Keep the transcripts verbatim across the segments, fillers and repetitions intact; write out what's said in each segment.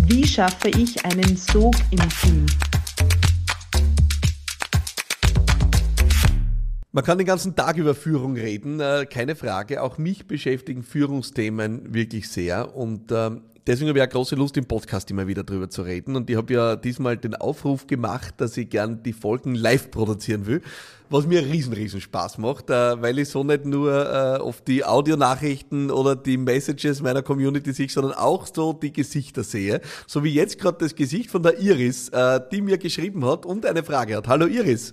Wie schaffe ich einen Sog im Team? Man kann den ganzen Tag über Führung reden, äh, keine Frage. Auch mich beschäftigen Führungsthemen wirklich sehr und ähm, deswegen habe ich auch große Lust, im Podcast immer wieder drüber zu reden. Und ich habe ja diesmal den Aufruf gemacht, dass ich gern die Folgen live produzieren will, was mir riesen, riesen Spaß macht, äh, weil ich so nicht nur äh, oft die Audionachrichten oder die Messages meiner Community sehe, sondern auch so die Gesichter sehe. So wie jetzt gerade das Gesicht von der Iris, äh, die mir geschrieben hat und eine Frage hat. Hallo Iris.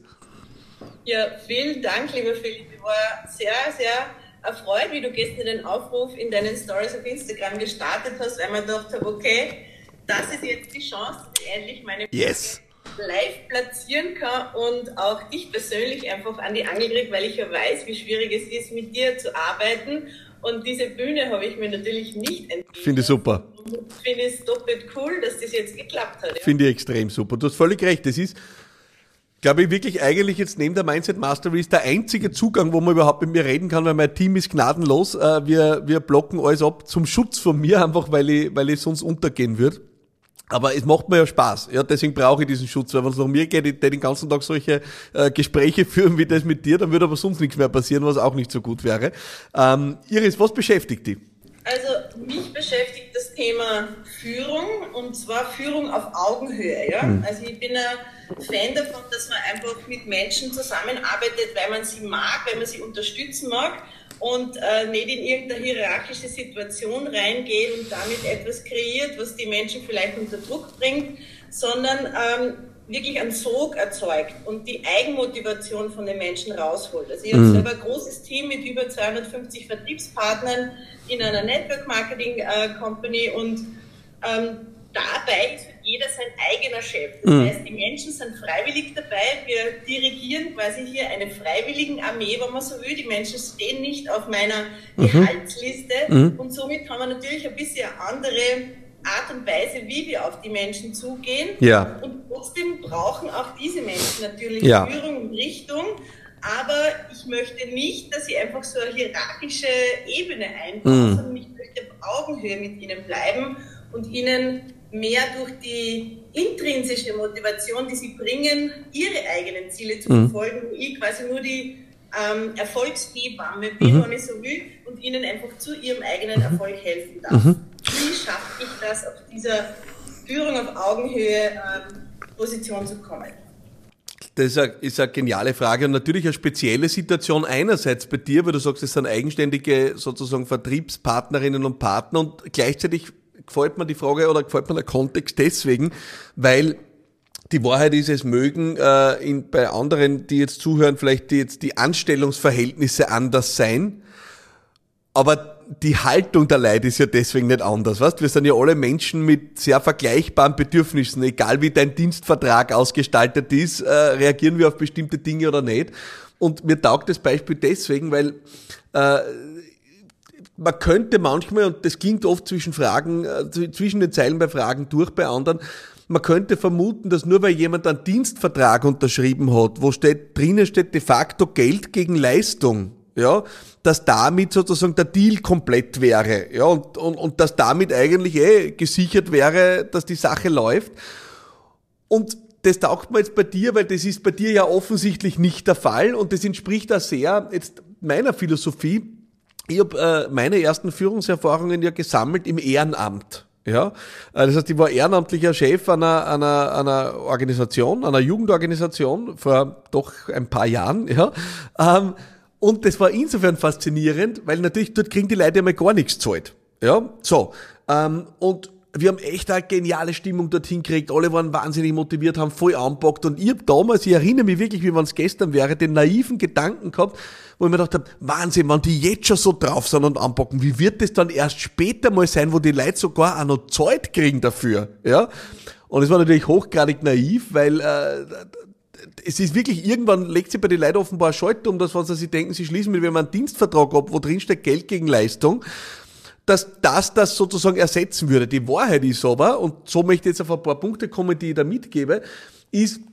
Ja, vielen Dank, lieber Philipp. Ich war sehr, sehr erfreut, wie du gestern den Aufruf in deinen Stories auf Instagram gestartet hast, weil man gedacht habe, okay, das ist jetzt die Chance, dass ich endlich meine yes. Frage live platzieren kann und auch dich persönlich einfach an die Angel kriege, weil ich ja weiß, wie schwierig es ist, mit dir zu arbeiten. Und diese Bühne habe ich mir natürlich nicht entwickelt. Finde ich super. Und finde es doppelt cool, dass das jetzt geklappt hat. Ja? Finde ich extrem super. Du hast völlig recht. Das ist, glaube ich, wirklich eigentlich jetzt neben der Mindset Mastery ist der einzige Zugang, wo man überhaupt mit mir reden kann, weil mein Team ist gnadenlos. Wir, wir blocken alles ab zum Schutz von mir, einfach weil ich, weil ich sonst untergehen würde. Aber es macht mir ja Spaß. Ja, deswegen brauche ich diesen Schutz, weil wenn es nach mir geht, ich den ganzen Tag solche äh, Gespräche führen wie das mit dir, dann würde aber sonst nichts mehr passieren, was auch nicht so gut wäre. Ähm, Iris, was beschäftigt dich? Also mich beschäftigt das Thema Führung und zwar Führung auf Augenhöhe. Ja? Mhm. Also ich bin ein Fan davon, dass man einfach mit Menschen zusammenarbeitet, weil man sie mag, weil man sie unterstützen mag und äh, nicht in irgendeine hierarchische Situation reingeht und damit etwas kreiert, was die Menschen vielleicht unter Druck bringt, sondern ähm, wirklich einen Sog erzeugt und die Eigenmotivation von den Menschen rausholt. Also ich habe selber ein großes Team mit über zweihundertfünfzig Vertriebspartnern in einer Network Marketing äh, Company und ähm, dabei ist jeder sein eigener Chef. Das mhm. heißt, die Menschen sind freiwillig dabei. Wir dirigieren quasi hier eine Freiwilligenarmee, wenn man so will. Die Menschen stehen nicht auf meiner mhm. Gehaltsliste mhm. und somit haben wir natürlich ein bisschen andere Art und Weise, wie wir auf die Menschen zugehen. Ja. Und trotzdem brauchen auch diese Menschen natürlich ja. Führung und Richtung. Aber ich möchte nicht, dass sie einfach so eine hierarchische Ebene einbauen, mm. sondern ich möchte auf Augenhöhe mit ihnen bleiben und ihnen mehr durch die intrinsische Motivation, die sie bringen, ihre eigenen Ziele zu mm. verfolgen, wo ich quasi nur die ähm, Erfolgshebamme bin, mhm. wenn ich so will, und ihnen einfach zu ihrem eigenen Erfolg helfen darf. Mhm. Wie schaffe ich das, auf dieser Führung auf Augenhöhe ähm, Position zu kommen? Das ist eine, ist eine geniale Frage und natürlich eine spezielle Situation einerseits bei dir, weil du sagst, es sind eigenständige sozusagen Vertriebspartnerinnen und Partner und gleichzeitig gefällt mir die Frage oder gefällt mir der Kontext deswegen, weil die Wahrheit ist, es mögen äh, in, bei anderen, die jetzt zuhören, vielleicht die, jetzt die Anstellungsverhältnisse anders sein, aber die Haltung der Leute ist ja deswegen nicht anders, weißt? Wir sind ja alle Menschen mit sehr vergleichbaren Bedürfnissen, egal wie dein Dienstvertrag ausgestaltet ist, äh, reagieren wir auf bestimmte Dinge oder nicht. Und mir taugt das Beispiel deswegen, weil äh, man könnte manchmal, und das klingt oft zwischen Fragen, äh, zwischen den Zeilen bei Fragen durch bei anderen, man könnte vermuten, dass nur weil jemand einen Dienstvertrag unterschrieben hat, wo steht, drinnen steht de facto Geld gegen Leistung, ja, dass damit sozusagen der Deal komplett wäre, ja, und, und, und dass damit eigentlich eh gesichert wäre, dass die Sache läuft. Und das taugt mir jetzt bei dir, weil das ist bei dir ja offensichtlich nicht der Fall und das entspricht auch sehr jetzt meiner Philosophie. Ich habe äh, meine ersten Führungserfahrungen ja gesammelt im Ehrenamt. Ja, das heißt, ich war ehrenamtlicher Chef einer, einer, einer Organisation, einer Jugendorganisation vor doch ein paar Jahren, ja, ähm, und das war insofern faszinierend, weil natürlich dort kriegen die Leute einmal gar nichts gezahlt. Ja, so. Ähm, und wir haben echt eine geniale Stimmung dorthin gekriegt. Alle waren wahnsinnig motiviert, haben voll anpackt. Und ich habe damals, ich erinnere mich wirklich, wie wenn es gestern wäre, den naiven Gedanken gehabt, wo ich mir gedacht habe, Wahnsinn, wenn die jetzt schon so drauf sind und anpacken, wie wird das dann erst später mal sein, wo die Leute sogar auch noch Zeit kriegen dafür? Ja. Und es war natürlich hochgradig naiv, weil äh, es ist wirklich, irgendwann legt sich bei den Leuten offenbar ein Schalter um das, was sie sich denken, sie schließen mit, wenn man einen Dienstvertrag ab, wo drin steht Geld gegen Leistung, dass das das sozusagen ersetzen würde. Die Wahrheit ist aber, und so möchte ich jetzt auf ein paar Punkte kommen, die ich da mitgebe, ist,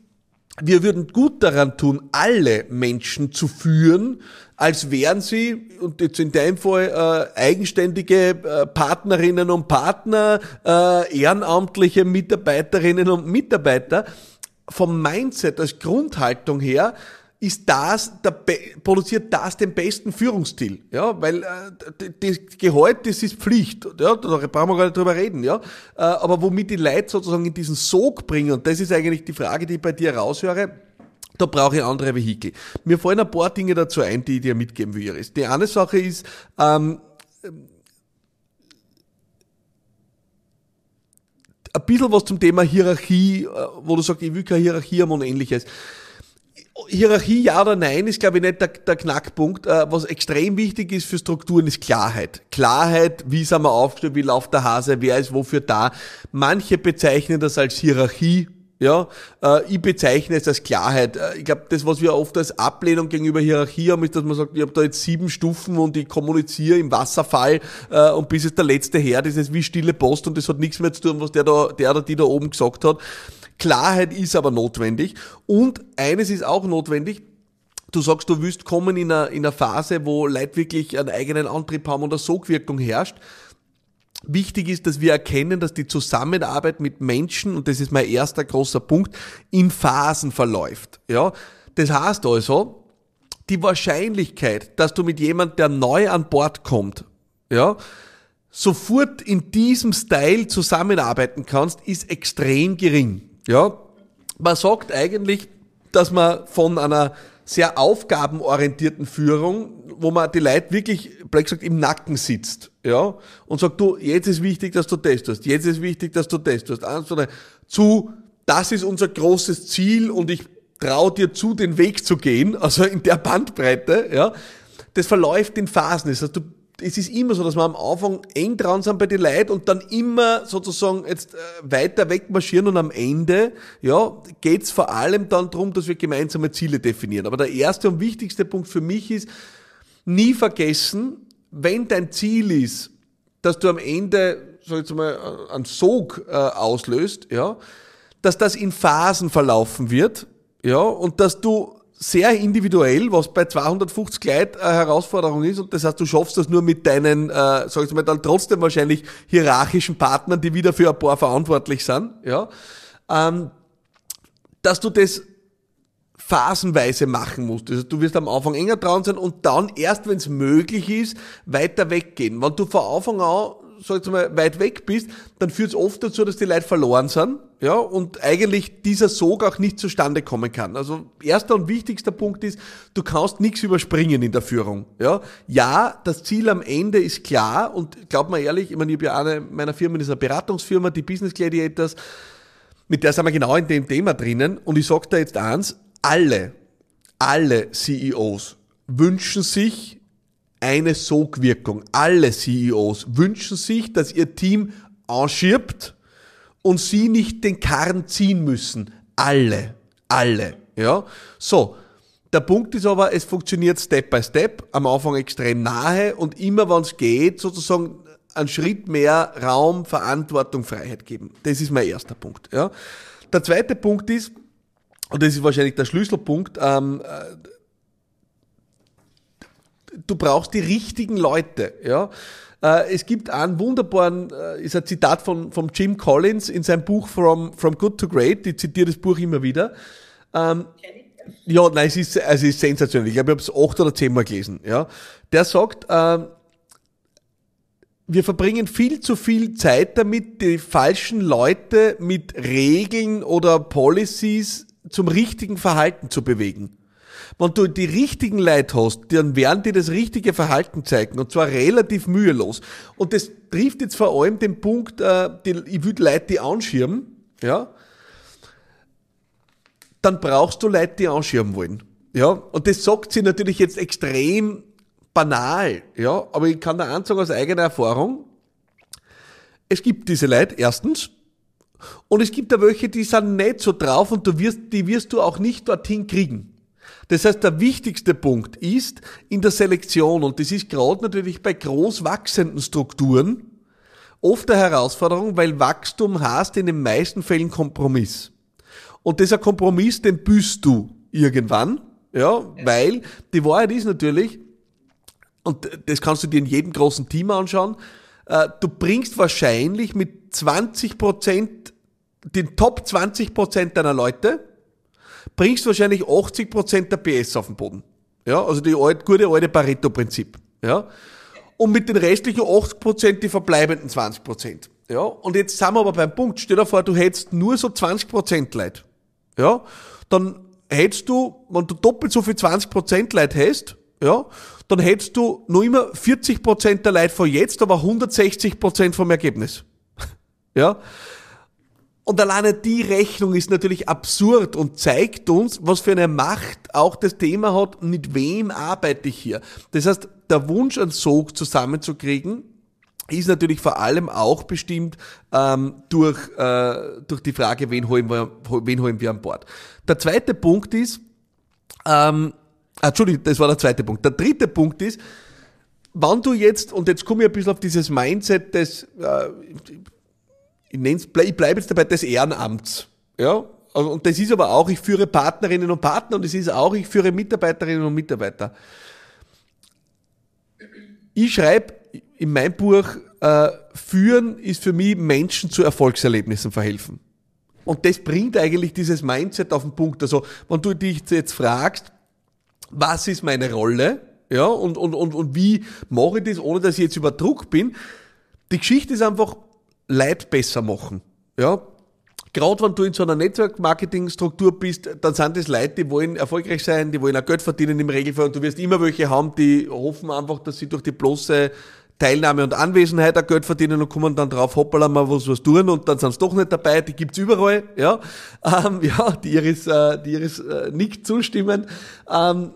wir würden gut daran tun, alle Menschen zu führen, als wären sie, und jetzt in deinem Fall, äh, eigenständige äh, Partnerinnen und Partner, äh, ehrenamtliche Mitarbeiterinnen und Mitarbeiter. Vom Mindset als Grundhaltung her ist das, der, produziert das den besten Führungsstil, ja, weil äh, das Gehalt, das ist Pflicht, ja, da brauchen wir gar nicht drüber reden, ja, äh, aber womit die Leute sozusagen in diesen Sog bringen, und das ist eigentlich die Frage, die ich bei dir raushöre, da brauche ich andere Vehikel. Mir fallen ein paar Dinge dazu ein, die ich dir mitgeben will, Iris. Die eine Sache ist, ähm, ein bisschen was zum Thema Hierarchie, wo du sagst, ich will keine Hierarchie haben und ähnliches. Hierarchie, ja oder nein, ist, glaube ich, nicht der, der Knackpunkt. Was extrem wichtig ist für Strukturen, ist Klarheit. Klarheit, wie sind wir aufgestellt, wie läuft der Hase, wer ist wofür da. Manche bezeichnen das als Hierarchie. Ja, ich bezeichne es als Klarheit. Ich glaube, das, was wir oft als Ablehnung gegenüber Hierarchie haben, ist, dass man sagt, ich habe da jetzt sieben Stufen und ich kommuniziere im Wasserfall äh, und bis es der letzte Herd ist, ist wie stille Post und das hat nichts mehr zu tun, was der da, der oder die da oben gesagt hat. Klarheit ist aber notwendig und eines ist auch notwendig. Du sagst, du willst kommen in einer, in einer Phase, wo Leute wirklich einen eigenen Antrieb haben und eine Sogwirkung herrscht. Wichtig ist, dass wir erkennen, dass die Zusammenarbeit mit Menschen, und das ist mein erster großer Punkt, in Phasen verläuft. Ja, das heißt also, die Wahrscheinlichkeit, dass du mit jemandem, der neu an Bord kommt, ja, sofort in diesem Style zusammenarbeiten kannst, ist extrem gering. Ja, man sagt eigentlich, dass man von einer sehr aufgabenorientierten Führung, wo man die Leute wirklich, blöd gesagt, im Nacken sitzt, ja, und sagt, du, jetzt ist wichtig, dass du das tust, jetzt ist wichtig, dass du das tust, zu, das ist unser großes Ziel und ich traue dir zu, den Weg zu gehen, also in der Bandbreite, ja, das verläuft in Phasen, das heißt, du, es ist immer so, dass wir am Anfang eng dran sind bei den Leuten und dann immer sozusagen jetzt weiter wegmarschieren und am Ende, ja, geht's vor allem dann darum, dass wir gemeinsame Ziele definieren. Aber der erste und wichtigste Punkt für mich ist, nie vergessen, wenn dein Ziel ist, dass du am Ende, sag ich jetzt mal, einen Sog äh, auslöst, ja, dass das in Phasen verlaufen wird, ja, und dass du sehr individuell, was bei zweihundertfünfzig Leuten eine Herausforderung ist, und das heißt, du schaffst das nur mit deinen, äh, sag ich mal, dann trotzdem wahrscheinlich hierarchischen Partnern, die wieder für ein paar verantwortlich sind, ja, ähm, dass du das phasenweise machen musst. Also du wirst am Anfang enger dran sein und dann erst, wenn es möglich ist, weiter weggehen. Wenn du von Anfang an, sag ich mal, weit weg bist, dann führt es oft dazu, dass die Leute verloren sind, ja, und eigentlich dieser Sog auch nicht zustande kommen kann. Also erster und wichtigster Punkt ist, du kannst nichts überspringen in der Führung, ja. Ja, das Ziel am Ende ist klar und glaub mir ehrlich, ich meine, ich habe ja eine meiner Firmen ist eine Beratungsfirma, die Business Gladiators, mit der sind wir genau in dem Thema drinnen und ich sag da jetzt eins, alle, alle C E Os wünschen sich eine Sogwirkung. Alle C E Os wünschen sich, dass ihr Team anschirbt und sie nicht den Karren ziehen müssen. Alle, alle, ja. So, der Punkt ist aber, es funktioniert Step by Step, am Anfang extrem nahe und immer, wenn es geht, sozusagen einen Schritt mehr Raum, Verantwortung, Freiheit geben. Das ist mein erster Punkt, ja. Der zweite Punkt ist, und das ist wahrscheinlich der Schlüsselpunkt, ähm, du brauchst die richtigen Leute, ja. Äh, es gibt einen wunderbaren, äh, ist ein Zitat von, von Jim Collins in seinem Buch From, From Good to Great, ich zitiere das Buch immer wieder. Ähm, ja, nein, es ist, also es ist sensationell. Ich glaube, ich habe es acht oder zehn Mal gelesen, ja. Der sagt, äh, wir verbringen viel zu viel Zeit damit, die falschen Leute mit Regeln oder Policies zum richtigen Verhalten zu bewegen. Wenn du die richtigen Leute hast, dann werden die das richtige Verhalten zeigen und zwar relativ mühelos. Und das trifft jetzt vor allem den Punkt, äh, die, ich will Leute, die anschirmen, ja, dann brauchst du Leute, die anschirmen wollen. Ja, und das sagt sie natürlich jetzt extrem banal, ja, aber ich kann da eins sagen aus eigener Erfahrung, es gibt diese Leute, erstens, und es gibt da welche, die sind nicht so drauf und du wirst, die wirst du auch nicht dorthin kriegen. Das heißt, der wichtigste Punkt ist in der Selektion, und das ist gerade natürlich bei groß wachsenden Strukturen oft eine Herausforderung, weil Wachstum heißt in den meisten Fällen Kompromiss. Und das ist ein Kompromiss, den büßt du irgendwann, ja, weil die Wahrheit ist natürlich, und das kannst du dir in jedem großen Team anschauen, äh, du bringst wahrscheinlich mit zwanzig Prozent, den Top zwanzig Prozent deiner Leute, bringst wahrscheinlich achtzig Prozent der P S auf den Boden. Ja, also die alte, gute alte Pareto-Prinzip. Ja. Und mit den restlichen achtzig Prozent die verbleibenden zwanzig Prozent. Ja. Und jetzt sind wir aber beim Punkt. Stell dir vor, du hättest nur so zwanzig Prozent Leute. Ja. Dann hättest du, wenn du doppelt so viel zwanzig Prozent Leute hast, ja, dann hättest du noch immer vierzig Prozent der Leute von jetzt, aber hundertsechzig Prozent vom Ergebnis. Ja. Und alleine die Rechnung ist natürlich absurd und zeigt uns, was für eine Macht auch das Thema hat, mit wem arbeite ich hier. Das heißt, der Wunsch, einen Sog zusammenzukriegen, ist natürlich vor allem auch bestimmt ähm, durch, äh, durch die Frage, wen holen wir, wen holen wir an Bord. Der zweite Punkt ist, ähm, ah, Entschuldigung, das war der zweite Punkt. Der dritte Punkt ist, wenn du jetzt, und jetzt komme ich ein bisschen auf dieses Mindset des, äh, ich nenn's, ich bleibe jetzt dabei, des Ehrenamts. Ja? Und das ist aber auch, ich führe Partnerinnen und Partner und es ist auch, ich führe Mitarbeiterinnen und Mitarbeiter. Ich schreibe in meinem Buch, äh, führen ist für mich Menschen zu Erfolgserlebnissen verhelfen. Und das bringt eigentlich dieses Mindset auf den Punkt. Also, wenn du dich jetzt fragst, was ist meine Rolle, ja, und, und, und, und wie mache ich das, ohne dass ich jetzt über Druck bin? Die Geschichte ist einfach, Leute besser machen. Ja. Gerade wenn du in so einer Netzwerk-Marketing-Struktur bist, dann sind das Leute, die wollen erfolgreich sein, die wollen auch Geld verdienen im Regelfall und du wirst immer welche haben, die hoffen einfach, dass sie durch die bloße Teilnahme und Anwesenheit auch Geld verdienen und kommen dann drauf, hoppala, mal was, was tun und dann sind sie doch nicht dabei, die gibt's überall, ja, ähm, ja, die Iris, äh, die Iris äh, nickt zustimmen, ähm,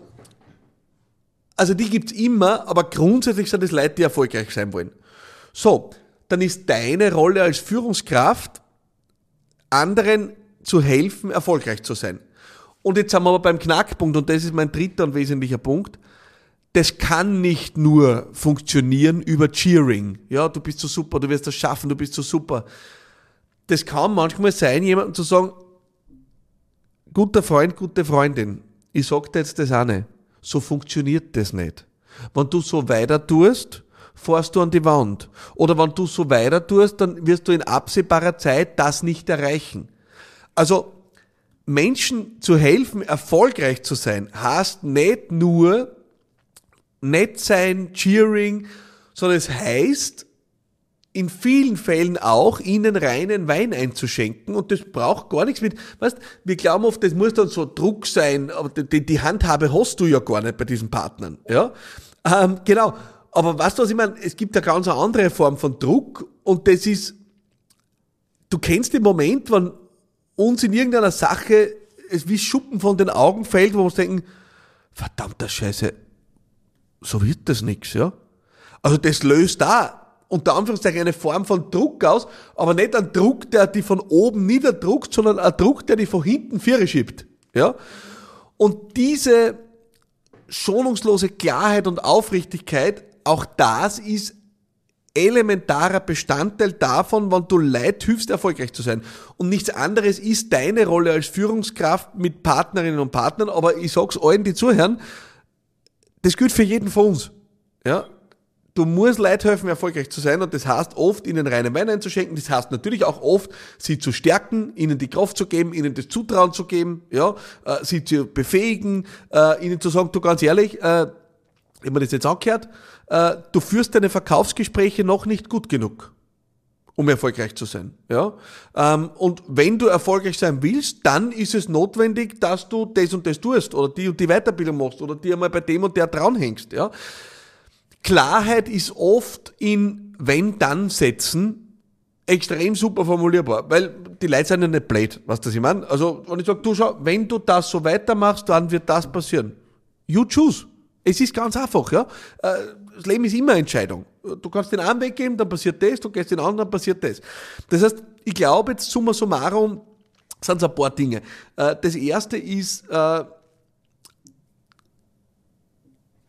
also die gibt's immer, aber grundsätzlich sind das Leute, die erfolgreich sein wollen. So, dann ist deine Rolle als Führungskraft, anderen zu helfen, erfolgreich zu sein. Und jetzt sind wir aber beim Knackpunkt, und das ist mein dritter und wesentlicher Punkt. Das kann nicht nur funktionieren über Cheering. Ja, du bist so super, du wirst das schaffen, du bist so super. Das kann manchmal sein, jemandem zu sagen, guter Freund, gute Freundin, ich sag dir jetzt das eine, so funktioniert das nicht. Wenn du so weiter tust, fährst du an die Wand. Oder wenn du so weiter tust, dann wirst du in absehbarer Zeit das nicht erreichen. Also Menschen zu helfen, erfolgreich zu sein, heißt nicht nur nett sein, Cheering, sondern es heißt in vielen Fällen auch, ihnen reinen Wein einzuschenken, und das braucht gar nichts mit, weißt, wir glauben oft, das muss dann so Druck sein, aber die, die Handhabe hast du ja gar nicht bei diesen Partnern, ja, ähm, genau. Aber weißt du, was ich meine? Es gibt eine ganz andere Form von Druck, und das ist, du kennst den Moment, wenn uns in irgendeiner Sache es wie Schuppen von den Augen fällt, wo wir uns denken, verdammter Scheiße, so wird das nix, ja? Also das löst da unter Anführungszeichen eine Form von Druck aus, aber nicht ein Druck, der die von oben niederdruckt, sondern ein Druck, der die von hinten Viere schiebt, ja? Und diese schonungslose Klarheit und Aufrichtigkeit, auch das ist elementarer Bestandteil davon, wenn du Leuten hilfst, erfolgreich zu sein. Und nichts anderes ist deine Rolle als Führungskraft mit Partnerinnen und Partnern, aber ich sag's allen, die zuhören, das gilt für jeden von uns. Ja? Du musst Leuten helfen, erfolgreich zu sein, und das heißt oft, ihnen reinen Wein einzuschenken, das heißt natürlich auch oft, sie zu stärken, ihnen die Kraft zu geben, ihnen das Zutrauen zu geben, ja, äh, sie zu befähigen, äh, ihnen zu sagen, du, ganz ehrlich, äh, wenn man das jetzt angehört, äh, du führst deine Verkaufsgespräche noch nicht gut genug, um erfolgreich zu sein. Ja? Ähm, und wenn du erfolgreich sein willst, dann ist es notwendig, dass du das und das tust oder die und die Weiterbildung machst oder dir mal bei dem und der dranhängst. Ja? Klarheit ist oft in Wenn-Dann-Sätzen extrem super formulierbar, weil die Leute sind ja nicht blöd, weißt du, was ich meine? Also, wenn ich sage, du schau, wenn du das so weitermachst, dann wird das passieren. You choose. Es ist ganz einfach, ja. Das Leben ist immer eine Entscheidung. Du kannst den einen Weg geben, dann passiert das, du gehst den anderen, dann passiert das. Das heißt, ich glaube, jetzt summa summarum sind es ein paar Dinge. Das erste ist,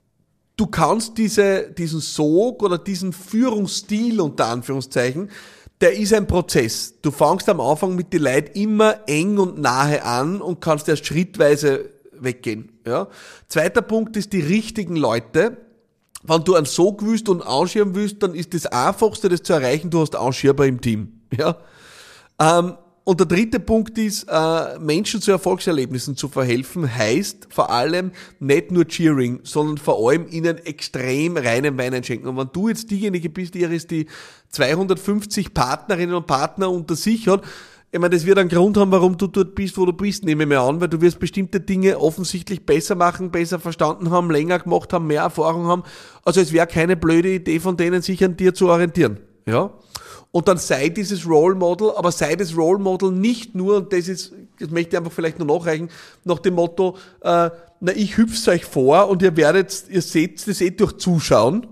du kannst diese, diesen Sog oder diesen Führungsstil unter Anführungszeichen, der ist ein Prozess. Du fängst am Anfang mit den Leuten immer eng und nahe an und kannst erst schrittweise weggehen. Ja. Zweiter Punkt ist die richtigen Leute. Wenn du einen Sog willst und anschieben willst, dann ist das Einfachste, das zu erreichen, du hast Anschieber im Team. Ja. Ähm, und der dritte Punkt ist, äh, Menschen zu Erfolgserlebnissen zu verhelfen, heißt vor allem nicht nur Cheering, sondern vor allem ihnen extrem reinen Wein einschenken. Und wenn du jetzt diejenige bist, Iris, die zweihundertfünfzig Partnerinnen und Partner unter sich hat, ich meine, das wird einen Grund haben, warum du dort bist, wo du bist, nehme ich mir an, weil du wirst bestimmte Dinge offensichtlich besser machen, besser verstanden haben, länger gemacht haben, mehr Erfahrung haben. Also es wäre keine blöde Idee von denen, sich an dir zu orientieren. Ja? Und dann sei dieses Role Model, aber sei das Role Model nicht nur, und das ist, das möchte ich einfach vielleicht nur nachreichen, nach dem Motto, äh, na, ich hüpf's euch vor und ihr werdet, ihr seht das eh durch Zuschauen.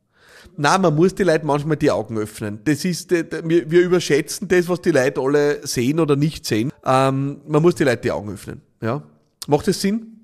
Nein, man muss die Leute manchmal die Augen öffnen. Das ist, wir, wir überschätzen das, was die Leute alle sehen oder nicht sehen. Ähm, man muss die Leute die Augen öffnen. Ja? Macht das Sinn?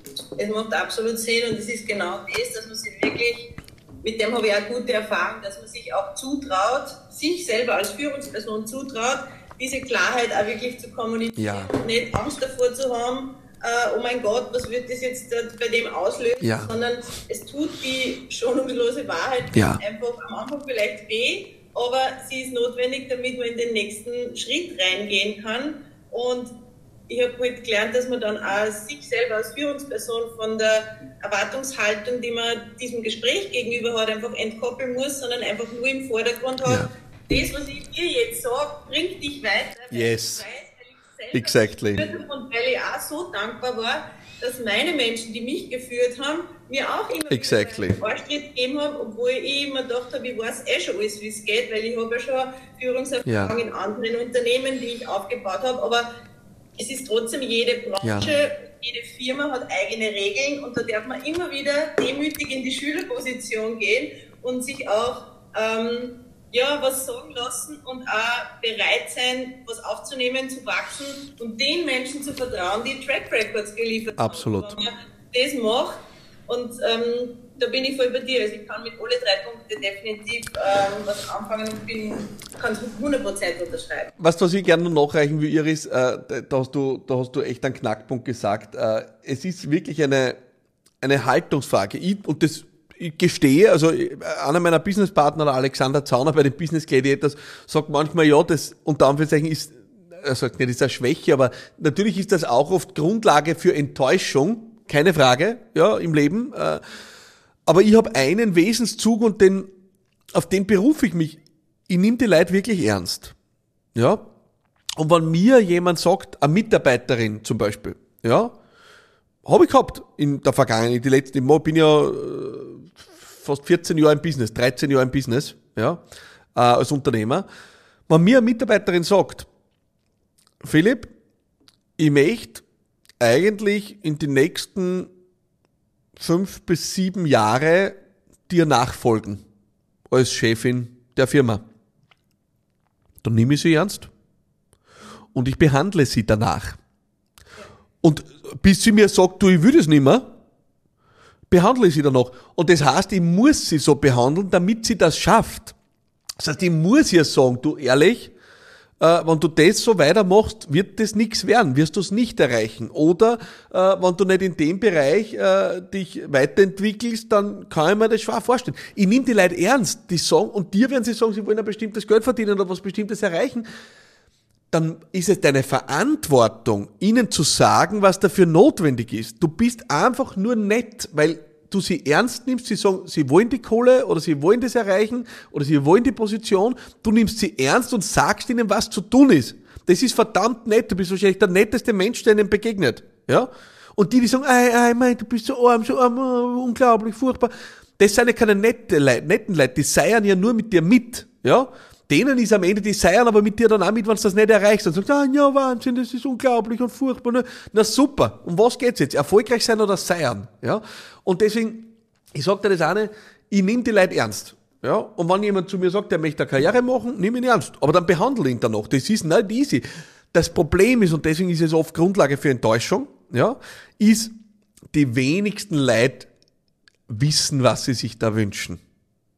Es macht absolut Sinn und es ist genau das, dass man sich wirklich, mit dem habe ich auch gute Erfahrung, dass man sich auch zutraut, sich selber als Führungsperson zutraut, diese Klarheit auch wirklich zu kommunizieren ja. und nicht Angst davor zu haben, Uh, oh mein Gott, was wird das jetzt uh, bei dem auslösen, ja. sondern es tut die schonungslose Wahrheit ja. einfach am Anfang vielleicht weh, aber sie ist notwendig, damit man in den nächsten Schritt reingehen kann. Und ich habe halt gelernt, dass man dann auch sich selber als Führungsperson von der Erwartungshaltung, die man diesem Gespräch gegenüber hat, einfach entkoppeln muss, sondern einfach nur im Vordergrund hat. Ja. Das, was ich dir jetzt sage, bringt dich weiter. Yes. Exactly. Und weil ich auch so dankbar war, dass meine Menschen, die mich geführt haben, mir auch immer exactly. einen Fortschritt gegeben haben, obwohl ich immer gedacht habe, ich weiß eh schon alles, wie es geht, weil ich habe ja schon Führungserfahrung ja. in anderen Unternehmen, die ich aufgebaut habe, aber es ist trotzdem jede Branche, ja. jede Firma hat eigene Regeln und da darf man immer wieder demütig in die Schülerposition gehen und sich auch ähm, ja, was sagen lassen und auch bereit sein, was aufzunehmen, zu wachsen und den Menschen zu vertrauen, die Track Records geliefert haben. Absolut. Wenn man das macht und ähm, da bin ich voll bei dir. Also ich kann mit alle drei Punkten definitiv ähm, was anfangen und bin, kann es mit hundert Prozent unterschreiben. Was, was ich gerne noch nachreichen will, Iris, äh, da, hast du, da hast du echt einen Knackpunkt gesagt. Äh, es ist wirklich eine, eine Haltungsfrage. Ich, und das Ich gestehe, also einer meiner Businesspartner, der Alexander Zauner bei den Business Gladiators, sagt manchmal, ja, das unter Anführungszeichen ist, er sagt nicht, ist eine Schwäche, aber natürlich ist das auch oft Grundlage für Enttäuschung, keine Frage, ja, im Leben. Aber ich habe einen Wesenszug und den, auf den berufe ich mich. Ich nehme die Leute wirklich ernst, ja. Und wenn mir jemand sagt, eine Mitarbeiterin zum Beispiel, ja, habe ich gehabt in der Vergangenheit, die letzten, ich bin ja fast vierzehn Jahre im Business, dreizehn Jahre im Business, ja, äh, als Unternehmer. Wenn mir eine Mitarbeiterin sagt, Philipp, ich möchte eigentlich in die nächsten fünf bis sieben Jahre dir nachfolgen als Chefin der Firma, dann nehme ich sie ernst und ich behandle sie danach. Und bis sie mir sagt, du, ich will das nicht mehr, behandle ich sie dann noch. Und das heißt, ich muss sie so behandeln, damit sie das schafft. Das heißt, ich muss ihr sagen, du ehrlich, äh, wenn du das so weitermachst, wird das nichts werden, wirst du es nicht erreichen. Oder äh, wenn du nicht in dem Bereich äh, dich weiterentwickelst, dann kann ich mir das schwer vorstellen. Ich nehme die Leute ernst, die sagen, und dir werden sie sagen, sie wollen ein bestimmtes Geld verdienen oder was Bestimmtes erreichen, dann ist es deine Verantwortung, ihnen zu sagen, was dafür notwendig ist. Du bist einfach nur nett, weil du sie ernst nimmst, sie sagen, sie wollen die Kohle oder sie wollen das erreichen oder sie wollen die Position. Du nimmst sie ernst und sagst ihnen, was zu tun ist. Das ist verdammt nett. Du bist wahrscheinlich der netteste Mensch, der ihnen begegnet. Ja? Und die, die sagen, ei, ei, mein, du bist so arm, so arm, unglaublich, furchtbar. Das sind ja keine nette Leute, netten Leute, die seiern ja nur mit dir mit. Ja? Denen ist am Ende, die seiern aber mit dir dann auch mit, wenn du das nicht erreichst. Und sagst, ah, ja, Wahnsinn, das ist unglaublich und furchtbar. Ne? Na super, um was geht's jetzt? Erfolgreich sein oder seiern? Ja? Und deswegen, ich sag dir das eine, ich nehme die Leute ernst. Ja? Und wenn jemand zu mir sagt, der möchte eine Karriere machen, nehme ihn ernst. Aber dann behandle ihn danach. Das ist nicht easy. Das Problem ist, und deswegen ist es oft Grundlage für Enttäuschung, ja, ist, die wenigsten Leute wissen, was sie sich da wünschen.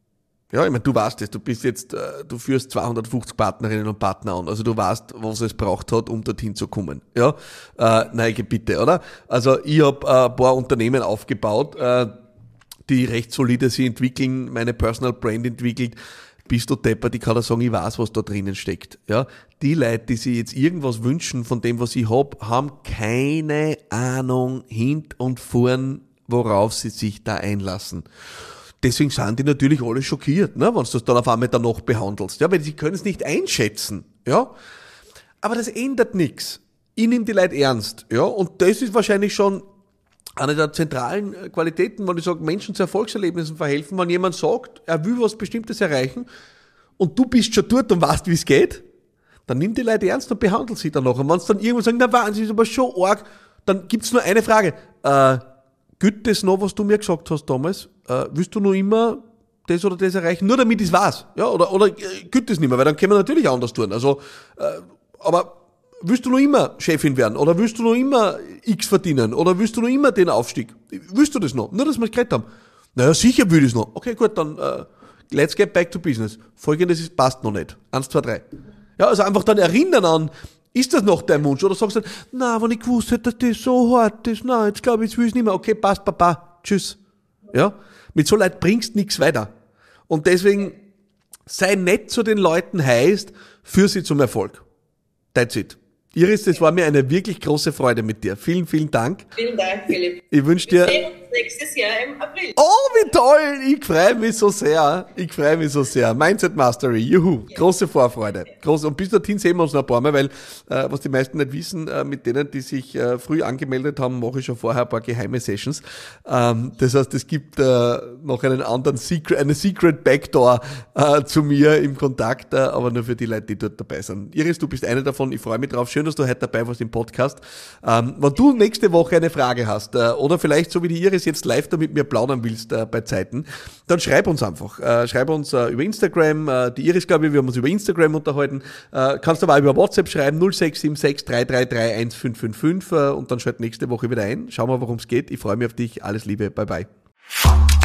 Ja, ich meine, du weißt es, du bist jetzt, äh, du führst zweihundertfünfzig Partnerinnen und Partner an, also du weißt, was es braucht hat, um dorthin zu kommen. Ja, äh, nein, bitte, oder? Also ich habe äh, ein paar Unternehmen aufgebaut, äh, die recht solide sich entwickeln, meine Personal Brand entwickelt. Bist du deppert, ich kann da sagen, ich weiß, was da drinnen steckt. Ja, die Leute, die sich jetzt irgendwas wünschen von dem, was ich hab, haben keine Ahnung hint und vorn, worauf sie sich da einlassen. Deswegen sind die natürlich alle schockiert, ne, wenn du das dann auf einmal danach behandelst. Ja, weil sie können es nicht einschätzen. Ja, aber das ändert nichts. Ich nehme die Leute ernst. Ja, und das ist wahrscheinlich schon eine der zentralen Qualitäten, wenn ich sage, Menschen zu Erfolgserlebnissen verhelfen, wenn jemand sagt, er will was Bestimmtes erreichen und du bist schon dort und weißt, wie es geht, dann nimm die Leute ernst und behandelt sie danach. Und wenn sie dann irgendwann sagen, na Wahnsinn, ist aber schon arg, dann gibt's nur eine Frage. Äh, gilt das noch, was du mir gesagt hast damals? Äh, willst du noch immer das oder das erreichen? Nur damit ich es weiß. Ja, oder, oder äh, gilt das nicht mehr, weil dann können wir natürlich anders tun. Also, äh, aber willst du noch immer Chefin werden? Oder willst du noch immer X verdienen? Oder willst du noch immer den Aufstieg? Willst du das noch? Nur, dass wir es geredet haben. Naja, sicher will ich es noch. Okay, gut, dann uh, let's get back to business. Folgendes ist, passt noch nicht. Eins, zwei, drei. Ja, also einfach dann erinnern an, ist das noch dein Wunsch? Oder sagst du, na, wenn ich gewusst hätte, dass das so hart ist, na, jetzt glaube ich, jetzt will ich es nicht mehr. Okay, passt, Papa, tschüss. Ja, mit so Leuten bringst du nichts weiter. Und deswegen, sei nett zu den Leuten heißt, führ sie zum Erfolg. That's it. Iris, das war mir eine wirklich große Freude mit dir. Vielen, vielen Dank. Vielen Dank, Philipp. Ich wünsche dir... Wir sehen uns nächstes Jahr im April. Oh, wie toll! Ich freue mich so sehr. Ich freue mich so sehr. Mindset Mastery, juhu. Ja. Große Vorfreude. Groß. Und bis dorthin sehen wir uns noch ein paar Mal, weil, äh, was die meisten nicht wissen, äh, mit denen, die sich äh, früh angemeldet haben, mache ich schon vorher ein paar geheime Sessions. Ähm, das heißt, es gibt äh, noch einen anderen Secret, eine Secret Backdoor äh, zu mir im Kontakt, äh, aber nur für die Leute, die dort dabei sind. Iris, du bist eine davon. Ich freue mich drauf. Schön, dass du heute dabei warst im Podcast. Ähm, wenn du nächste Woche eine Frage hast äh, oder vielleicht so wie die Iris jetzt live da mit mir plaudern willst äh, bei Zeiten, dann schreib uns einfach. Äh, schreib uns äh, über Instagram. Äh, die Iris, glaube ich, wir haben uns über Instagram unterhalten. Äh, kannst aber auch über WhatsApp schreiben, null sechs sieben sechs drei drei drei eins fünf fünf fünf äh, und dann schalt nächste Woche wieder ein. Schauen wir, worum es geht. Ich freue mich auf dich. Alles Liebe. Bye, bye.